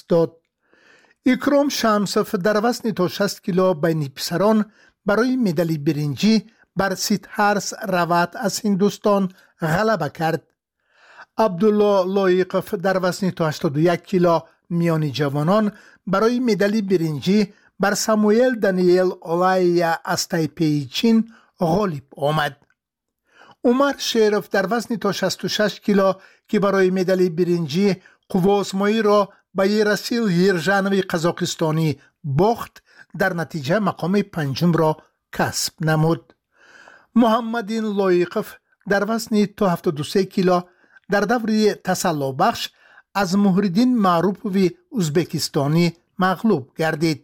داد. اکرم شمسوف در وزن تا 60 کیلو بین پسران برای مدال برنجی بر سیدهارس روات از هندوستان غلبه کرد. عبدالله لایقف در وزن تا 81 کیلو میان جوانان برای مدال برنجی بر ساموئل دانیل اولاییا از تایپی چین غالب آمد. عمر شریف در وزن تا 66 کیلو که برای مدال برنجی قوه‌آزمایی را به رسیل یرژانوی قزاقستانی باخت، در نتیجه مقام پنجم را کسب نمود. محمدین لایقف در وزن تا 73 کیلو در دور تسلا بخش از مهردین معروفوی ازبکستانی مغلوب گردید.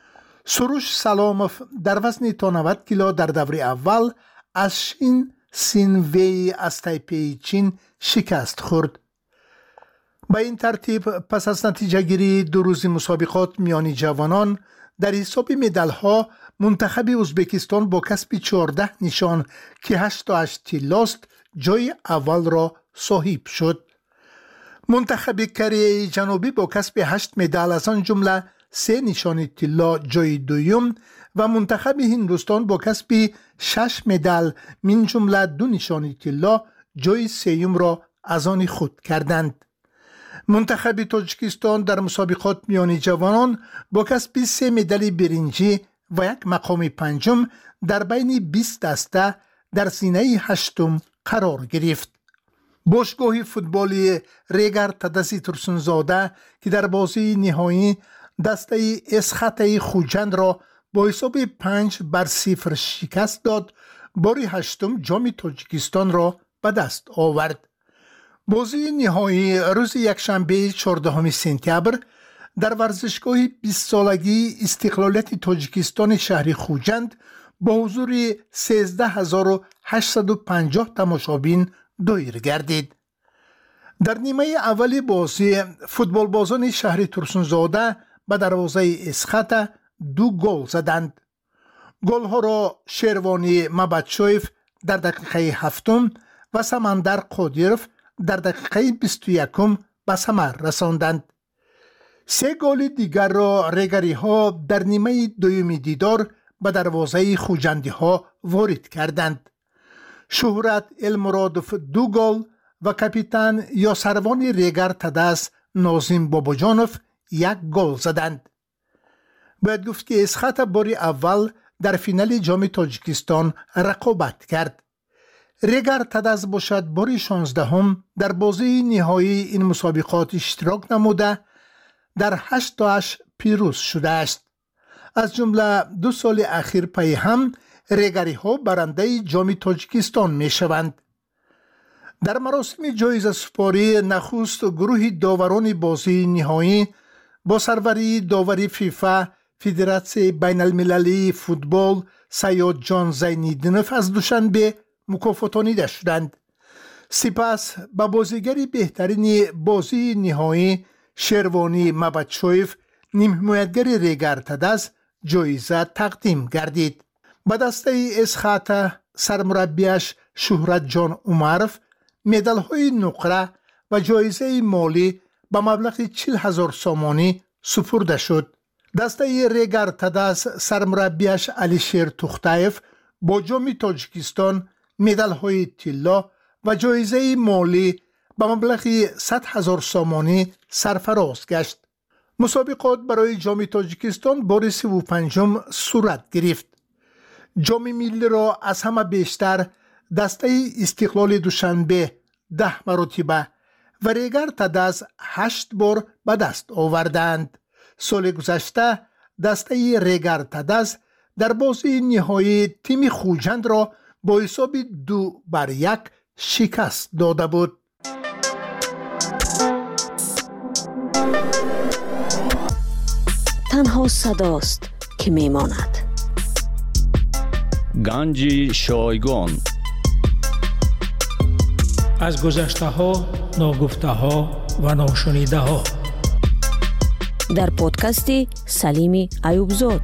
سروش سلاموف در وزن تا 90 کیلو در دور اول از شین سینوی از تایپی چین شکست خورد. به این ترتیب پس از نتیجه گیری دو روزی مسابقات میان جوانان در حساب مدال ها منتخب ازبکستان با کسب 14 نشان که 8 طلاست جای اول را صاحب شد. منتخب کره جنوبی با کسب 8 مدال از آن جمله 3 نشان طلا جای دوم و منتخب هندوستان با کسب 6 مدال من جمله 2 نشان طلا جای سوم را از آن خود کردند. منتخب تاجیکستان در مسابقات میان جوانان با کسب 3 مدال برنجی و 1 مقام پنجم در بین 20 دسته در زینه هشتم قرار گرفت. باشگاه فوتبالی ریگر تدسی ترسونزاده که در بازی نهایی دسته اسخط خوجند را با حساب 5-0 شکست داد، بار هشتم جام تاجیکستان را به دست آورد. بازی نهایی روز یکشنبه 14 سپتامبر در ورزشگاه 20 سالگی استقلالیت تاجیکستان شهر خوجند با حضور 13850 تماشابین دایر گردید. در نیمه اول بازی فوتبال بازان شهر ترسونزاده به دروازه اسخط 2 گل زدند. گل ها را شیروانی مبدشویف در دقیقه 7 و سمندر قادیرف در دقیقه 21 به ثمر رساندند. 3 گل دیگر را ریگری ها در نیمه دوم دیدار به دروازه خوجندی ها وارد کردند. شهرت المرادف 2 گل و کاپیتان یاسروان ریگر تدس نازم باباجانوف 1 گل زدند. باید گفت که اسخط بار اول در فینال جام تاجیکستان رقابت کرد. ریگر تدس باشد بار 16 در بازی نهایی این مسابقات اشتراک نموده در 8 پیروز شده است. از جمله 2 سال اخیر پی هم ریگری ها برنده جام تاجیکستان می شوند. در مراسم جایزه سپاری نخست گروه داوران بازی نهایی با سروری داوری فیفا فدراسیون بین المللی فوتبال سیاد جان زینیدینوف از دوشنبه مکافاتانیده شدند. سپس به بازیگری بهترین بازی نهایی شیروانی مبدشویف نیم حمایتگر ریگر تدس جایزه تقدیم گردید. به دسته اسخط سرمربیش شهرت جان عمرف مدال های نقره و جایزه مالی به مبلغ 40,000 سامانی سپرده شد. دسته ریگر تدس سرمربیش علیشیر توختایف با جام تاجیکستان مدال های طلا و جایزه مالی به مبلغ 100,000 سامانی سرفراز گشت. مسابقات برای جام تاجیکستان بار 35 صورت گرفت. جام ملی را از همه بیشتر دسته استقلال دوشنبه 10 مرتبه و ریگر تدس 8 بار به دست آوردند. سال گذشته دسته ریگر تدس در بازی نهایی تیم خوجند را با حساب 2-1 شکست داده بود. تنها صداست که میماند. گنج شایگان از گذشته ها، ناگفته ها و ناشنیده ها در پادکست سلیم ایوبزاد.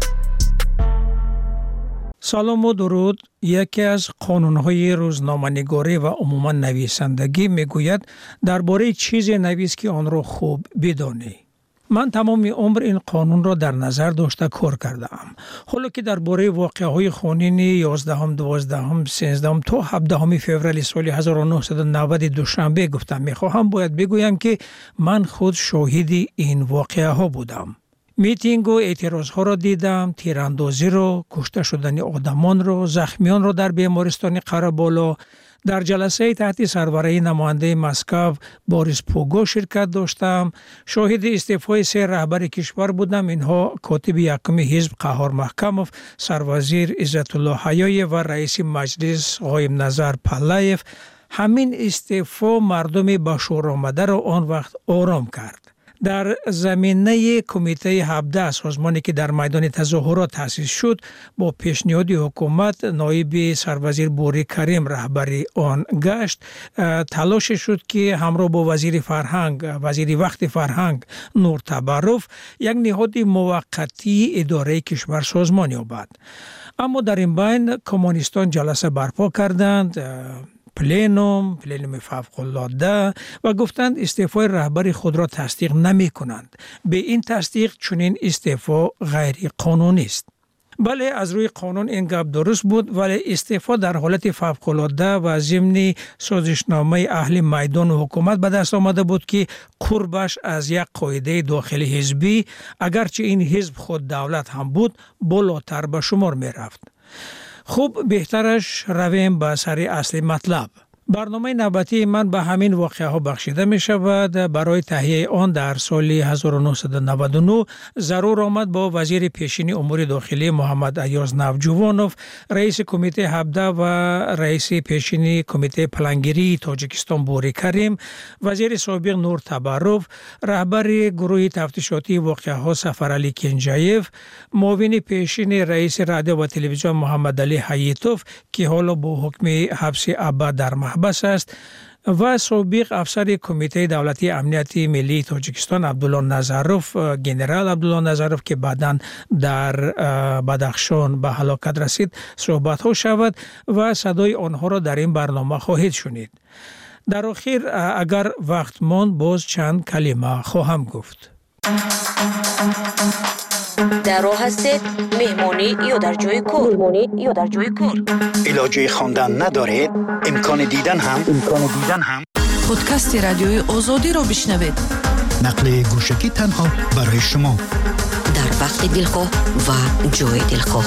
سلام و درود. یکی از قانون‌های روزنامه‌نگاری و عموما نویسندگی میگوید درباره چیزی نویس که آن را خوب بدانی. من تمام عمر این قانون را در نظر داشته کار کردم. حالا که درباره واقعه‌های خونین 11 12 13 تا 17 فوریه سال 1990 دوشنبه گفتم میخواهم باید بگویم که من خود شاهد این واقعه ها بودم. میتینگ و اعتراض ها را دیدم، تیراندازی را، کشته شدن آدمان را، زخمیان را در بیمارستان قره‌بالا. در جلسه تحت سربرای نماینده مسکو بوریس پوگو شرکت داشتم. شاهد استعفای 3 رهبر کشور بودم. اینها کاتب یکم حزب قهار محکموف، سروازیر عزت الله حیای و رئیس مجلس قایم نظر پلایف. همین استعفا مردم با شور آمده را آن وقت آرام کرد. در زمینه کمیته 17 سازمانی که در میدان تظاهرات تأسیس شد، با پیشنهاد حکومت نایب سروازیر بوری کریم رهبری آن گشت. تلاش شد که همراه با وزیر وقت فرهنگ نور تبروف یک نهاد موقتی اداره کشور سازمان یابد. اما در این بین کمونیستان جلسه برپا کردند، پلینوم فوق‌العاده، و گفتند استعفای رهبر خود را تصدیق نمی کنند. به این تصدیق چنین استعفا غیر قانونی است. بله، از روی قانون این گپ درست بود، ولی استعفا در حالت فوق‌العاده و ضمن سازشنامه اهل میدان و حکومت به دست آمده بود که قربش از یک قاعده داخلی حزبی، اگرچه این حزب خود دولت هم بود، بالاتر به شمار می رفت. خوب، بهترش رویم به سر اصل مطلب. برنامه نوبتی من به همین واقعه ها بخشیده می شود. برای تهیه آن در سال 1999 ضرور آمد با وزیر پیشین امور داخلی محمد ایاز نوجوانوف، رئیس کمیته 17 و رئیس پیشین کمیته پلانگیری تاجیکستان بوری کریم، وزیر سابق نور تبروف، رهبر گروه تفتیشاتی واقعه ها سفرعلی کنجایف، معاون پیشین رئیس رادیو و تلویزیون محمد علی حییتوف که حالا با حکم حبس ابد در محبس است، و سابق افسر کمیته دولتی امنیت ملی تاجیکستان عبدالله نظروف، گنرال عبدالله نظروف که بعداً در بدخشان به هلاکت رسید صحبت ها شود و صدای آنها را در این برنامه خواهید شنید. در آخر اگر وقت ماند باز چند کلمه خواهم گفت. در راه هستید، مهمانی یا در جای کار. علاجه خواندن ندارید؟ امکان دیدن هم پادکست رادیوی آزادی را بشنوید. نقل گوشکی تنها برای شما، در وقت دلخواه و جای دلخواه.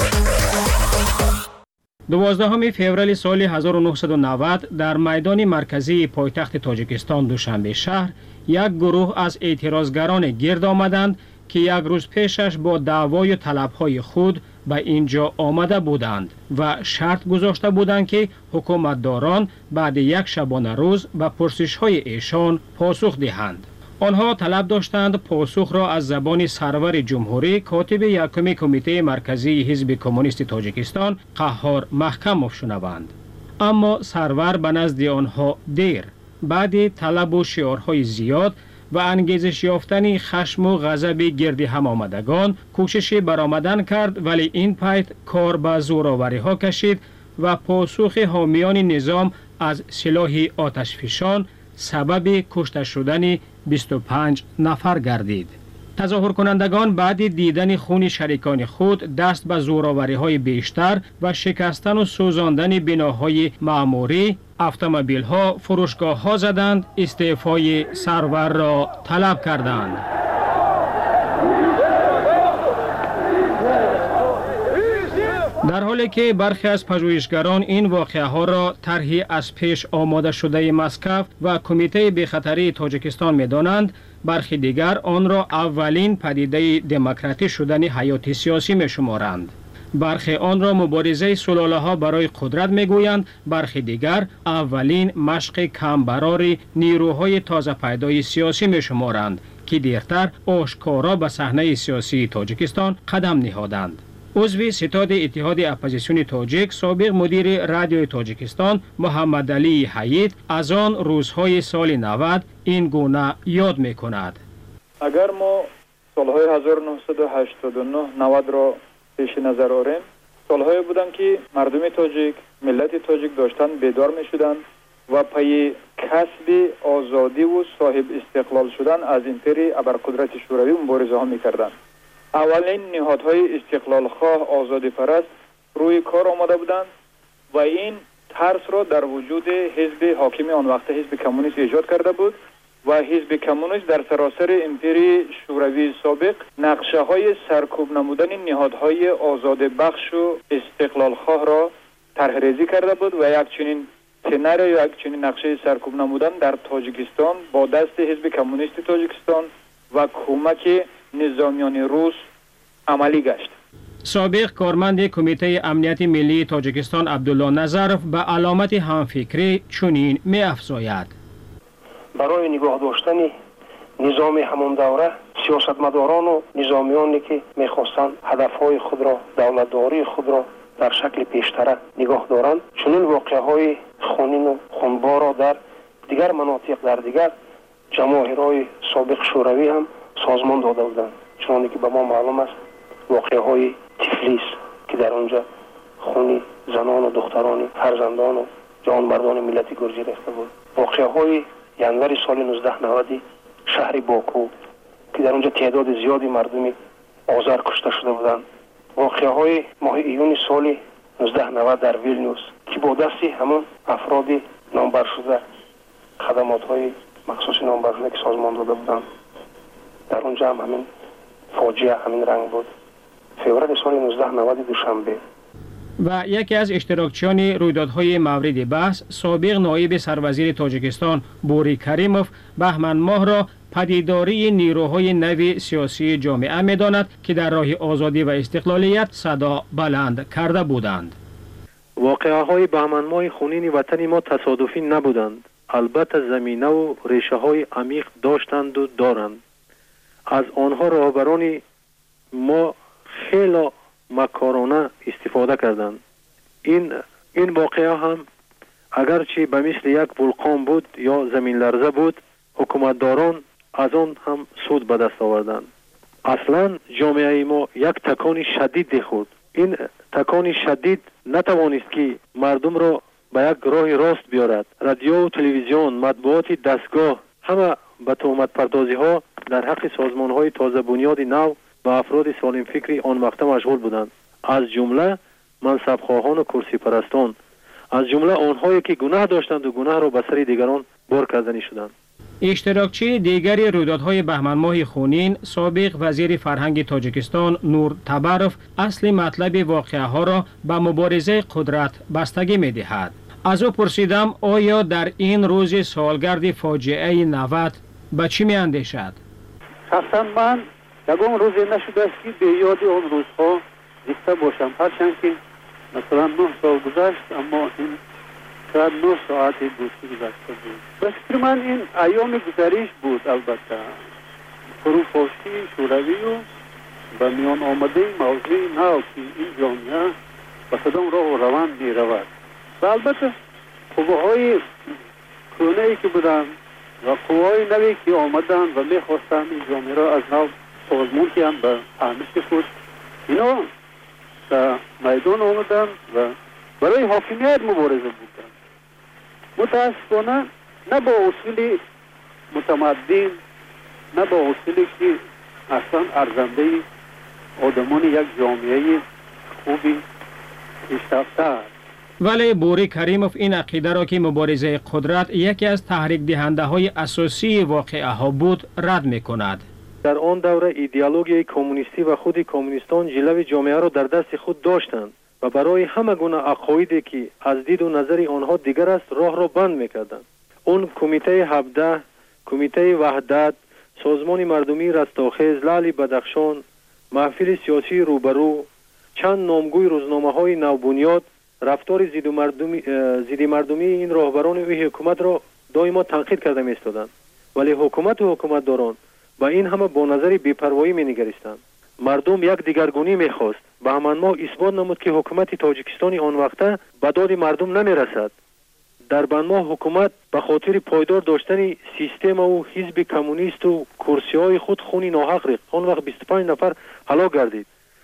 12 فوریه سال 1990 در میدان مرکزی پایتخت تاجیکستان دوشنبه شهر یک گروه از اعتراضگران گرد آمدند که یک روز پیشش با دعوای طلبهای خود به اینجا آمده بودند و شرط گذاشته بودند که حکومتداران بعد یک شبانه روز به پرسش‌های ایشان پاسخ دهند. آنها طلب داشتند پاسخ را از زبان سرور جمهوری کاتب یکم کمیته مرکزی حزب کمونیست تاجیکستان قهار محکموف شنوند. اما سرور به نزد آنها دیر، بعد طلب و شعارهای زیاد و انگیزش یافتن خشم و غضب گرد هم آمدگان کوشش برآمدن کرد، ولی این پایت کار به زورآوری ها کشید و پاسخ حامیان نظام از سلاح آتشفشان سبب کشته شدن 25 نفر گردید. تظاهر کنندگان بعد دیدن خون شریکان خود دست به زورآوری های بیشتر و شکستن و سوزاندن بناهای معموری، اتومبیل ها، فروشگاه ها زدند، استعفای سرور را طلب کردند. در حالی که برخی از پژوهشگران این واقعه ها را طرحی از پیش آماده شده مسکو و کمیته بی‌خطری تاجیکستان می دانند، برخی دیگر آن را اولین پدیده دموکراتی شدن حیات سیاسی می شمارند. برخی آن را مبارزه سلاله ها برای قدرت می گویند، برخی دیگر اولین مشق کمبرار نیروهای تازه پیدای سیاسی می شمارند که دیرتر آشکارا به صحنه سیاسی تاجیکستان قدم نهادند. عضو ستاد اتحاد اپوزیسیون تاجیک، سابق مدیر رادیوی تاجیکستان محمد علی حیید از آن روزهای سال 90 این گونه یاد می کند. اگر ما سالهای 1989-90 را پیش نظر آوریم، سالهایی بودند که مردم تاجیک، ملت تاجیک داشتن بیدار می شدند و پی کسب آزادی و صاحب استقلال شدن از امپری ابرقدرت شوروی مبارزه ها میکردند. اولین نهادهای استقلال خواه آزادی پرست روی کار آمده بودند و این ترس را در وجود حزب حاکم آن وقت حزب کمونیست ایجاد کرده بود و حزب کمونیست در سراسر امپری شوروی سابق نقشه های سرکوب نمودن نهادهای آزاد بخش و استقلال خواه را طرحریزی کرده بود و یک چنین سناریو یک چنین نقشه سرکوب نمودن در تاجیکستان با دست حزب کمونیست تاجیکستان و کمک نظامیان روس عملی گشت. سابق کارمند کمیته امنیت ملی تاجیکستان عبدالله نظرف به علامت همفکری چنین می افزاید: برای نگاه داشتن نظام همون دوره سیاستمداران و نظامیانی که میخواستند هدفهای خود را، دولتداری خود را در شکل پیشتره نگاه دارند، چنین واقعه‌های خونین و خونبار را در دیگر مناطق در دیگر جماهیرهای سابق شوروی هم سازمان داده بودند. چنانکه به ما معلوم است واقعه‌های تفلیس که در آنجا خون زنان و دختران فرزندان و جوانمردان ملت گرجی ریخته بود. واقعه‌های ینور سال 1990 شهر باکو که در اونجا تعداد زیادی مردم آذر کشته شده بودند. واقعه‌های ماه ایون سال 1990 در ویلنیوس که با دستی همون افراد نامبر شده خدمات‌های مخصوص نامبر شده که سازمان داده بودند، در اونجا هم همین فاجعه همین رنگ بود. فوریه سال 1990 دوشنبه. و یکی از اشتراکچیان رویدادهای مورد بحث سابق نایب سروزیر تاجیکستان بوری کریموف بهمن ماه را پدیداری نیروهای نو سیاسی جامعه می‌داند که در راه آزادی و استقلالیت صدا بلند کرده بودند. واقعه‌های بهمن ماه خونین وطن ما تصادفی نبودند. البته زمینه و ریشه‌های عمیق داشتند و دارند. از آنها رهبران ما خیلی مکارانه استفاده کردند. این واقعه هم اگرچه به مثل یک ولکان بود یا زمین لرزه بود، حکومتداران از آن هم سود به دست آوردند. اصلا جامعه ما یک تکان شدید خورد. این تکان شدید نتوانست که مردم را به یک راه راست بیارد. رادیو و تلویزیون، مطبوعات دستگاه همه به تهمت پردازی ها در حق سازمان های تازه بنیاد نو و افراد سالم فکری آن وقت مشغول بودند، از جمله منصب خواهان و کرسی پرستان، از جمله آنهایی که گناه داشتند و گناه را به سر دیگران بار کردنی شدند. اشتراکچی دیگری رویدادهای بهمن ماه خونین سابق وزیر فرهنگ تاجیکستان نور تبروف اصل مطلب واقعه ها را به مبارزه قدرت بستگی می دهد. از او پرسیدم آیا در این روز سالگرد فاجعه 90 به چی می اندیشد؟ شخصا من یکم روزی نشده است که به یاد آن روزها زنده باشم، هرچند که مثلا 9 سال گذشت، اما این شاید 9 ساعت دوستی گذشته بود. به فکر من این ایام گذریش بود. البته فروپاشی شوروی و به میان آمده موضوع نو که این جامعه به کدام راه و روند می رود و البته قوه‌های کهنه‌ای که بودند و قوه‌های نوی که آمدند و می خواستند این جامعه را از نو سازمان کنند به تعمیق خود، اینا در میدان آمدند و برای حاکمیت مبارزه بودند. متاسفانه نه با اصول متمدن، نه با اصولی که اصلا ارزنده آدمان یک جامعه خوبی پیشرفته است. ولی بوری کریموف این عقیده را که مبارزه قدرت یکی از تحریک دهنده های اساسی واقعه ها بود رد می کند. در آن دوره ایدئولوژی کمونیستی و خود کمونیستان جلوه جامعه را در دست خود داشتند و برای همه گونه عقایدی که از دید و نظر آنها دیگر است راه را بند می‌کردند. اون کمیته 17، کمیته وحدت، سازمان مردمی رستاخیز، لعل بدخشان، محفل سیاسی روبرو، چند نامگوی روزنامه‌های نوبنیاد رفتار ضد مردمی این راهبران و حکومت را دائما تنقید کرده می‌ایستادند، ولی حکومت و حکومتداران با این همه با نظر بی‌پروایی می‌نگریستند. مردم یک دیگرگونی می‌خواست. بهمن ماه اثبات نمود که حکومت تاجیکستان آن وقته به داد مردم نمی‌رسد. در بهمن ماه حکومت به خاطر پایدار داشتن سیستم و حزب کمونیست و کرسی‌های خود خونی ناحق ریخت. آن وقت 25 نفر هلاک گردید.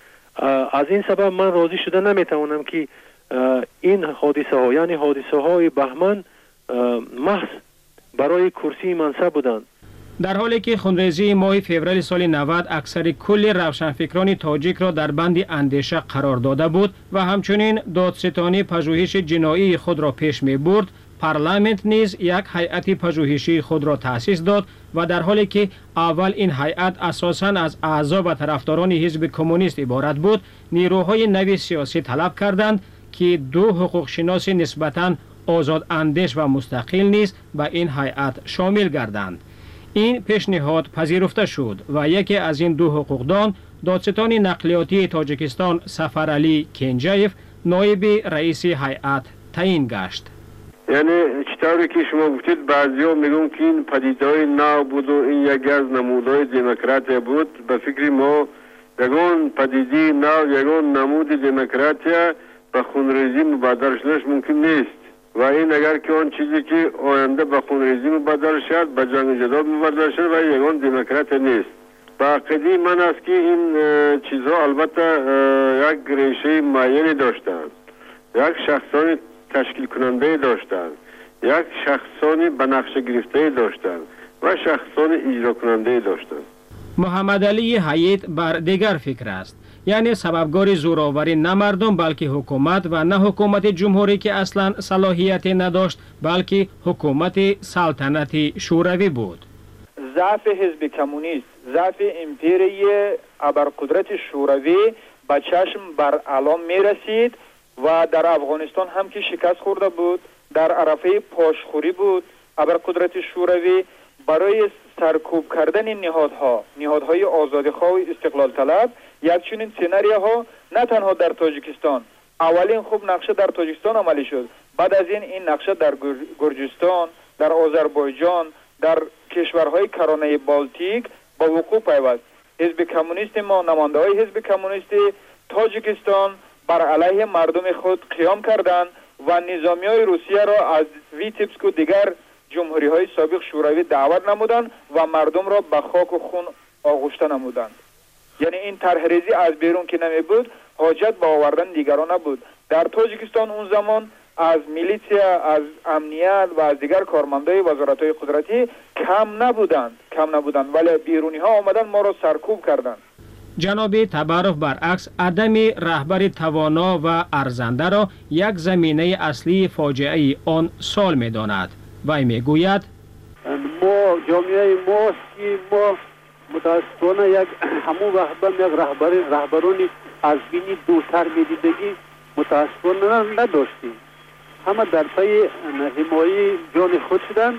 از این سبب من راضی شده نمی‌توانم که این حادثه ها، یعنی حادثه های بهمن، محض برای کرسی منصب بودند. در حالی که خونریزی ماه فوریه سال 90 اکثر کل روشنفکران تاجیک را در بند اندیشه قرار داده بود و همچنین دادستانی پژوهش جنایی خود را پیش می برد، پارلمانت نیز یک هیئت پژوهشی خود را تأسیس داد و در حالی که اول این هیئت اساساً از اعضا و طرفداران حزب کمونیست عبارت بود، نیروهای نوی سیاسی طلب کردند که دو حقوق شناس نسبتاً آزاد اندیش و مستقل نیز به این هیئت شامل گردند. این پیشنهاد پذیرفته شد و یکی از این دو حقوقدان، دادستان نقلیاتی تاجیکستان سفرعلی کنجایف، نایب رئیس هیئت تعیین گشت. یعنی چطوری که شما گفتید بعضیا میگن که این پدیده‌های نو بود و این یکی از نمودهای دموکراسی بود. به فکر ما یگان پدیده نو، یگان نمود دموکراسی به خونریزی مبادر شدنش ممکن نیست و این اگر که آن چیزی که آینده به خونریزی مبادر شد به جنگ جدا مبادر شد و یگان دموکراسی نیست. با عقیده من است که این چیزها البته یک ریشه معینی داشتند، یک شخصانی تشکیل کننده داشتند، یک شخصانی به نقشه گرفته داشتند و شخصانی اجرا کننده داشتند. محمد علی حیات بر دیگر فکر است، یعنی سببگار زوراوری نه مردم بلکه حکومت و نه حکومت جمهوری که اصلا صلاحیت نداشت بلکه حکومت سلطنتی شوروی بود. ضعف حزب کمونیست، ضعف امپیری ابرقدرت شوروی به چشم بر علام می رسید و در افغانستان هم که شکست خورده بود، در عرفه پاشخوری بود. ابرقدرت شوروی برای سرکوب کردن نهادهای آزادیخواه و استقلال طلب یک چنین سناریوها نه تنها در تاجیکستان، اولین خوب نقشه در تاجیکستان عملی شد، بعد از این نقشه در گرجستان، در آذربایجان، در کشورهای کرانه بالتیک با وقوع پیوست. حزب کمونیست ما، نماینده‌های حزب کمونیست تاجیکستان بر علیه مردم خود قیام کردند و نظامی‌های روسیه را از ویتبسک و دیگر جمهوری‌های سابق شوروی دعوت نمودند و مردم را به خاک و خون آغشته نمودند. یعنی این طرحریزی از بیرون که نمی بود، حاجت به آوردن دیگران نبود. در تاجیکستان اون زمان از میلیسیا، از امنیت و از دیگر کارمندای وزارت‌های قدرتی کم نبودند ولی بیرونی ها آمدن ما را سرکوب کردند. جناب تبارف برعکس عدم رهبر توانا و ارزنده را یک زمینه اصلی فاجعه آن سال می داند. وی می گوید ما جامعه ماست که ما متاسفانه همون وقت یک رهبرانی از بینی دوتر میدیدگی متاسفانه نداشتیم. همه در پی حمایه جان خود شدند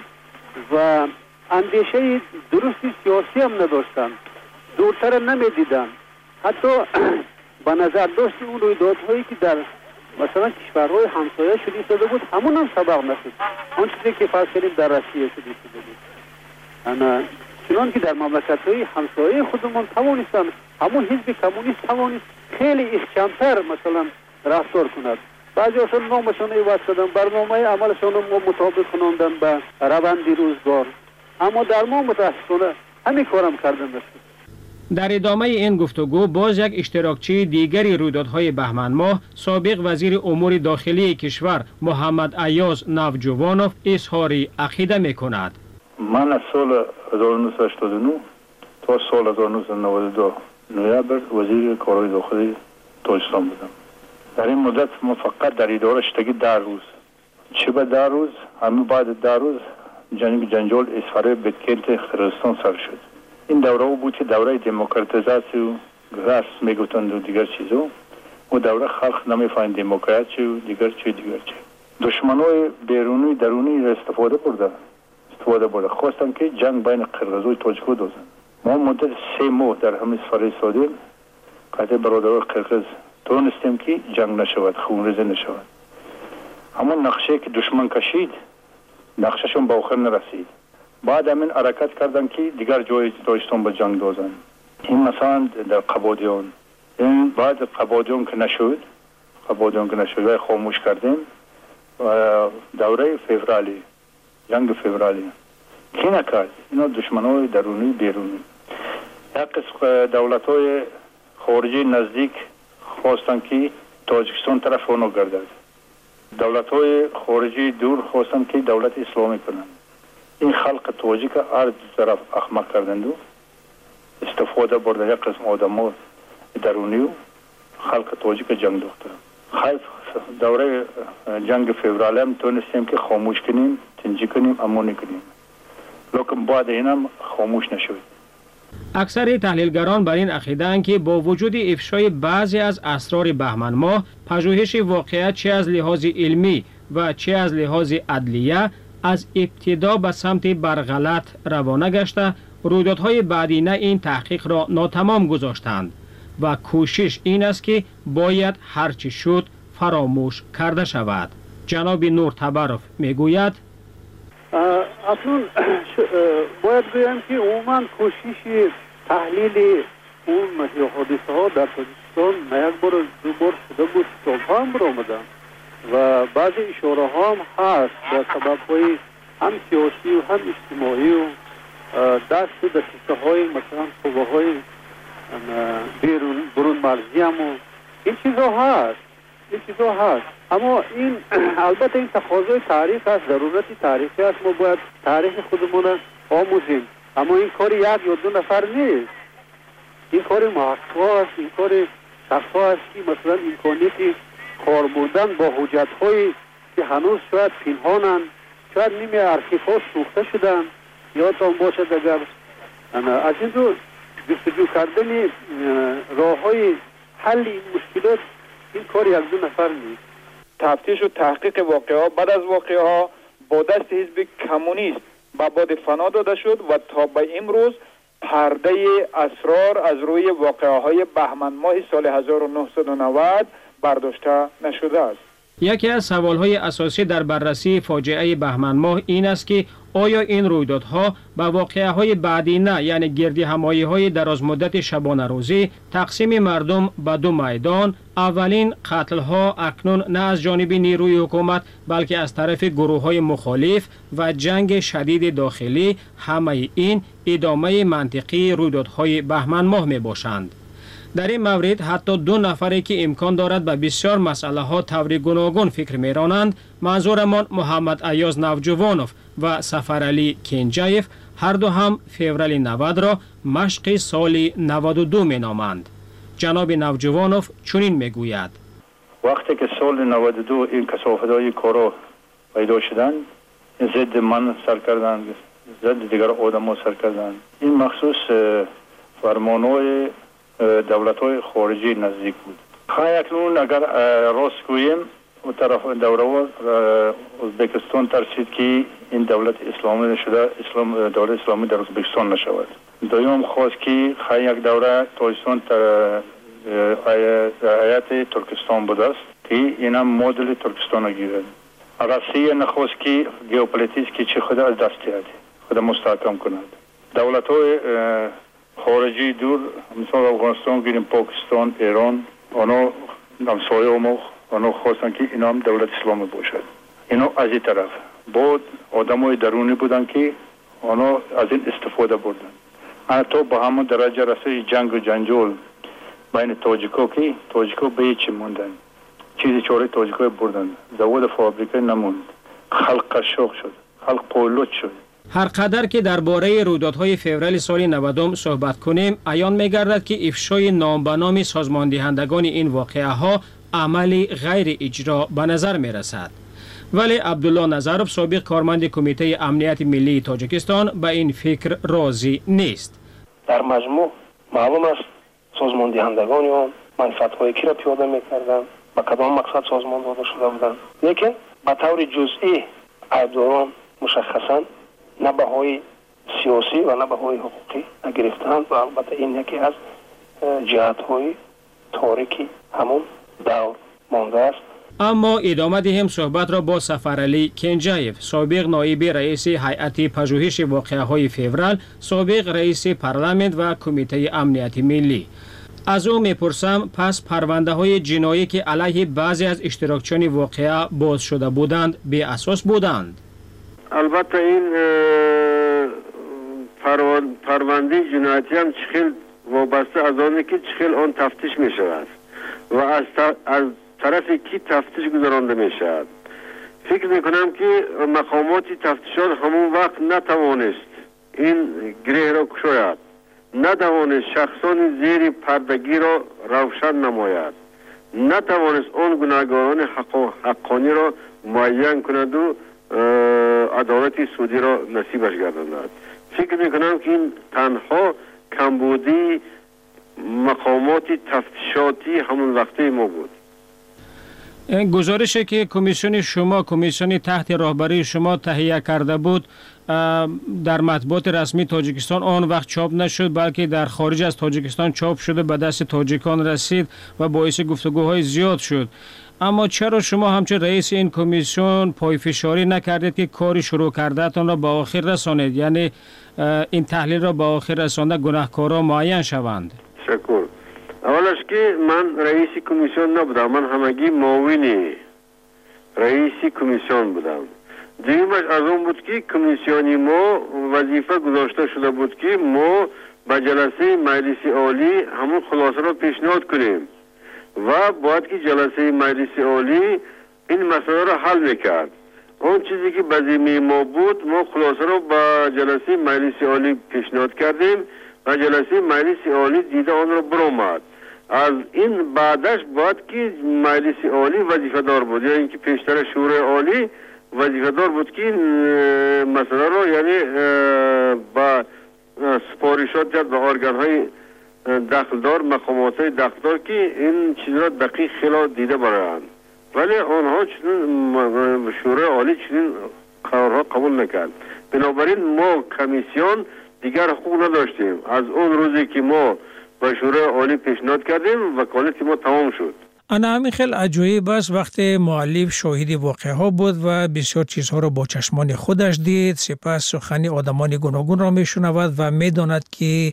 و اندیشه درستی سیاسی هم نداشتند، دورتر نمیدیدند. حتی به نظر داشت اون رویدادهایی که در مثلا کشورهای همسایه شده بود همون هم سبق نشد. آن چیزی که فرض کنیم در روسیه شده بود، چنان که در مملکت‌های همسایه خودمون توانستن همون حزب کمونیست توانست خیلی احکام‌تر مثلا رفتار کند. بعضی هاشون نامشون عوض کردن، برنامه عملشون رو مطابق کناندن به روند روزگار، اما در ما متاسفانه همین کارم کردن نشد. در ادامه این گفتگو باز یک اشتراکچی دیگری رویدادهای بهمن ماه، سابق وزیر امور داخلی کشور محمد ایاز نوجوانوف اظهار عقیده می‌کند. من از سال 1989 تا سال 1992 نوامبر وزیر کارهای داخلی تاجیکستان بودم. در این مدت ما فقط در اداره شدگی 10 روز، چه به 10 روز همین بعد 10 روز جنجال اسفاره بتکلت قرقیزستان سر شد. این دوره بود که دوره دموکراتیزاسی و راست میگفتند و دیگر چیزا، و دوره خلق نمیفهمید دموکراسی و دیگر چی. دشمنای بیرونی درونی استفاده برده خواستن که جنگ بین قرقیز و تاجیک دوزن. ما مدت 3 ماه در همین اسفاره سادیم قطع برادران قرقیز تونستیم که جنگ نشود، خونریزی نشود. اما نقشه که دشمن کشید نقشهشون به آخر نرسید. بعد همین حرکت کردن که دیگر جای تاجیکستان به جنگ دوزن. این مثلا در قبادیان، این بعد قبادیان که نشد و خاموش کردیم و دوره فوریه، جنگ فوریه کی نکرد؟ اینا دشمنای درونی بیرونی. یک قسم دولت‌های خارجی نزدیک خواستن که تاجیکستان طرف آنها گردد. دولت‌های خارجی دور خواستن که دولت اسلامی کنند. این خلق تاجیک هر طرف احمق کردند و استفاده برده یک قسم آدم‌ها درونی و خلق تاجیک جنگ دوخته. خیلی دوره جنگ فوریه هم تونستیم که خاموش کنیم، تنجی کنیم، اما نکنیم. لیکن بعد این هم خاموش نشد. اکثر تحلیلگران بر این عقیده‌اند که با وجود افشای بعضی از اسرار بهمن ماه، پژوهش واقعیت چه از لحاظ علمی و چه از لحاظ عدلیه از ابتدا به سمت برغلط روانه گشته، رویدادهای بعدینه این تحقیق را ناتمام گذاشتند و کوشش این است که باید هرچی شد فراموش کرده شود. جناب نور تبرف میگوید اصلا باید بگم که عموما کوشش تحلیل اون حادثه ها در تاجیکستان یک بار دو بار شده بود، سالها هم برآمدن و بعضی اشاره ها هم هست به سبب های هم سیاسی و هم اجتماعی و دست و دسیسه های مثلا قوه های برون مرزی هم و این چیزا هست. اما این البته این تقاضای تاریخ است، ضرورتی تاریخی است، ما باید تاریخ خودمون آموزیم. اما این کار یک یا دو نفر نیست، این کار محققا است، این کار شخصا است که مثلا امکانیتی کار بردن با حجت هایی که هنوز شاید پنهانند، شاید نیمه ارشیف ها سوخته شدن. یادتان باشد اگر از این رو جستجو کردن راه های حل این مشکلات این کار یک دو نفر نیست. تفتیش و تحقیق واقعه بعد از واقعه ها با دست حزب کمونیست به باد فنا داده شد و تا به امروز پرده اسرار از روی واقعه های بهمن ماه سال 1990 برداشته نشده است. یکی از سوالهای اساسی در بررسی فاجعه بهمن ماه این است که آیا این رویدادها به واقعه‌های بعدینه یعنی گردی همایی‌های درازمدت شبانه روزی تقسیم مردم به دو میدان، اولین قتل‌ها اکنون نه از جانب نیروی حکومت بلکه از طرف گروه‌های مخالف و جنگ شدید داخلی، همه این ادامه منطقی رویدادهای بهمن ماه میباشند. در این مورد حتی دو نفری که امکان دارد به بسیار مسئله ها طور گوناگون فکر میرانند، منظورمان محمد ایاز نوجوانوف و سفرعلی کنجایف، هر دو هم فوریه 90 را مشق سال 92 می نامند. جناب نوجوانوف چنین میگوید: وقتی که سال 92 این کثافت‌های کارا پیدا شدند، ضد من سر کردند، ضد دیگر آدم‌ها سر کردند. این مخصوص فرمان‌های دولت‌های خارجی نزدیک بود. اکنون اگر راست گوییم و طرف دوره ازبکستان ترسید که این دولت اسلامی شده، دولت اسلامی در ازبکستان نشود. دوم خواست که یک دوره تاجیکستان هیئت ترکستان بود است که اینم مدل ترکستان گیرد. روسیه نخواست که ژئوپلیتیک که چه خود از دست دهد، خود مستحکم کند. دولت‌های خارجی دور مثلا افغانستان گیریم، پاکستان، ایران، آنها همسایه ما آنها خواستن که اینا هم دولت اسلامی باشد. اینا از این طرف بود آدمای درونی بودن که آنها از این استفاده بردن. حتی با همون درجه رسید جنگ و جنجال بین تاجیکا که تاجیکا به هیچ موندن، چیزی چاره تاجیکا بردن، زواد فابریکه نموند، خلق شوق شد، خلق پولوت شد. هر قدر که درباره رویدادهای فوریه سال 90 صحبت کنیم، عیان می‌گردد که افشای نام به نام سازماندهندگان این واقعه ها عملی غیر اجرا به نظر می‌رسد. ولی عبدالله نظرов سابق کارمند کمیته امنیت ملی تاجیکستان به این فکر راضی نیست. در مجموع معلوم است سازماندهندگان آن منفعت‌های کی را پیاده می‌کردند، با کدام مقصد سازمان داده شده بودند، لیکن به طور جزئی عیبداران مشخصاً نه بهای سیاسی و نه بهای حقوقی نگرفتند و البته این یکی از جهت‌های تاریکی همون دور مانده است. اما ادامه دهیم صحبت را با سفرعلی کنجایف، سابق نایب رئیس هیئت پژوهش واقعه‌های فوریه، سابق رئیس پارلمان و کمیته امنیت ملی. از او میپرسم پس پرونده های جنایی که علیه بعضی از اشتراکچیان واقعه باز شده بودند بی اساس بودند؟ البته این پرونده جنایتی هم چخیل وابسته از آنه که چخیل آن تفتیش می شود و از طرف کی تفتیش گذرانده می شود. فکر میکنم که مقامات تفتیشات همون وقت نتوانست این گره را کشاید، نتوانست شخصان زیر پردگی را روشن نماید، نتوانست آن گناهکاران حقانی را معین کند و عدالت سودی را نصیبش گرداند. فکر میکنم که این تنها کمبودی مقامات تفتیشاتی همون وقته ما بود. گزارشی که کمیسیون شما، کمیسیون تحت راهبری شما تهیه کرده بود در مطبوعات رسمی تاجیکستان آن وقت چاپ نشد، بلکه در خارج از تاجیکستان چاپ شده به دست تاجیکان رسید و باعث گفتگوهای زیاد شد. اما چرا شما همچون رئیس این کمیسیون پایفشاری نکردید که کاری شروع کردهتان را به آخر رسانید، یعنی این تحلیل را به آخر رسانده گناهکاران معین شوند؟ شکر. اولش که من رئیس کمیسیون نبودم، من همگی معاون رئیس کمیسیون بودم. دیگرش از اون بود که کمیسیونی ما وظیفه گذاشته شده بود که ما به جلسه مجلس عالی همون خلاصه را پیشنهاد کنیم و باید که جلسه مجلس عالی این مسئله را حل میکرد. اون چیزی که به ذمه ما بود، ما خلاصه را به جلسه مجلس عالی پیشنهاد کردیم و جلسه مجلس عالی دیده آن را برآمد. از این بعدش باید که مجلس عالی وظیفه دار بود، یعنی اینکه پیشتر شورای عالی وظیفه دار بود که مسئله را یعنی با سپارشات کرد به ارگان های دخلدار، مقامات های دخلدار که این چیز را دقیق خیلی دیده برند، ولی آنها چنین شورای عالی چنین قرارها قبول نکرد. بنابراین ما کمیسیون دیگر حقوق نداشتیم. از اون روزی که ما به شورای عالی پیشنهاد کردیم وکالت ما تمام شد. انا همین خیلی عجایب است وقتی مؤلف شاهد واقعه ها بود و بسیار چیزها را با چشمان خودش دید، سپس سخنی آدمان گوناگون را میشنود و میداند که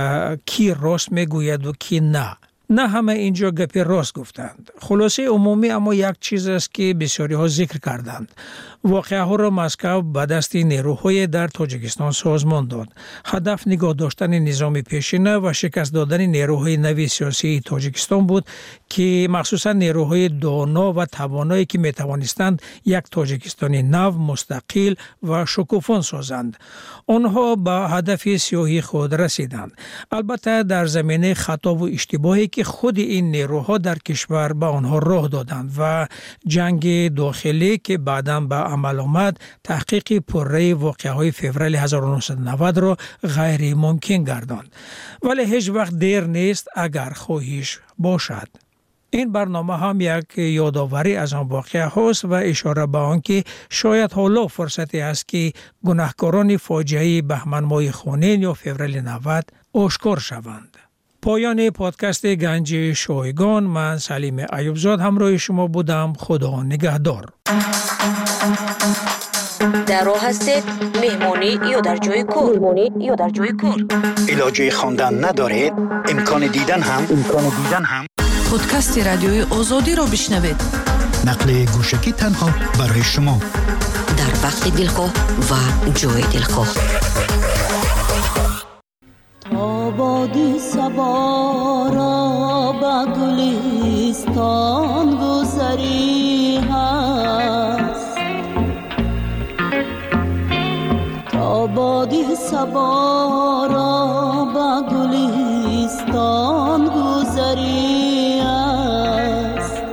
کی راست میگوید و کی نه همه اینجا گپی راست گفتند. خلاصه عمومی اما یک چیز است که بسیاری ها ذکر کردند. واقعه ها را مسکو به دست نیروهای در تاجیکستان سازمان داد. هدف نگاه داشتن نظام پیشینه و شکست دادن نیروهای نوی سیاسی تاجیکستان بود که مخصوصا نیروهای دانا و توانایی که می توانستند یک تاجیکستانی نو، مستقل و شکوفان سازند. آنها به هدف سیاهی خود رسیدند. البته در زمینه خطا و اشتباهی که خود این نیروها در کشور به آنها راه دادند و جنگ داخلی که بعداً به عمل آمد تحقیق پرره واقعه‌های فوریه 1990 را غیر ممکن گرداند. ولی هیچ وقت دیر نیست اگر خواهش باشد. این برنامه هم یک یادآوری از آن واقعه هاست و اشاره به آن که شاید حالا فرصتی است که گناهکاران فاجعه بهمن ماه خونین یا فوریه 90 آشکار شوند. پایان پادکست گنج شایگان، من سلیم ایوبزاد همراه شما بودم. خدا نگهدار. در راه هستید، مهمانی یا در جای کار. علاجه خواندن ندارید؟ امکان دیدن هم پادکست رادیوی آزادی را بشنوید. نقل گوشکی تنها برای شما در وقت دلخواه و جای دلخواه. آبادی سبا را به گلستان گذری هست، آبادی سبا را به گلستان گذری است،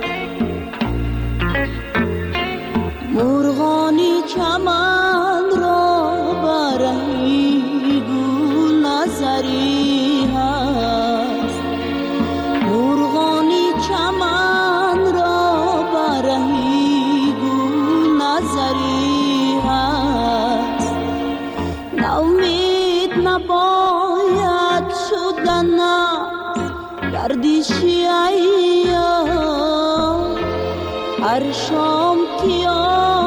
مرغانی چمن را برهی گل نظری هست، مرغانی چمن را برهی گل نظری هست، ناامید نباید شدن گردشی ایام، هر شام که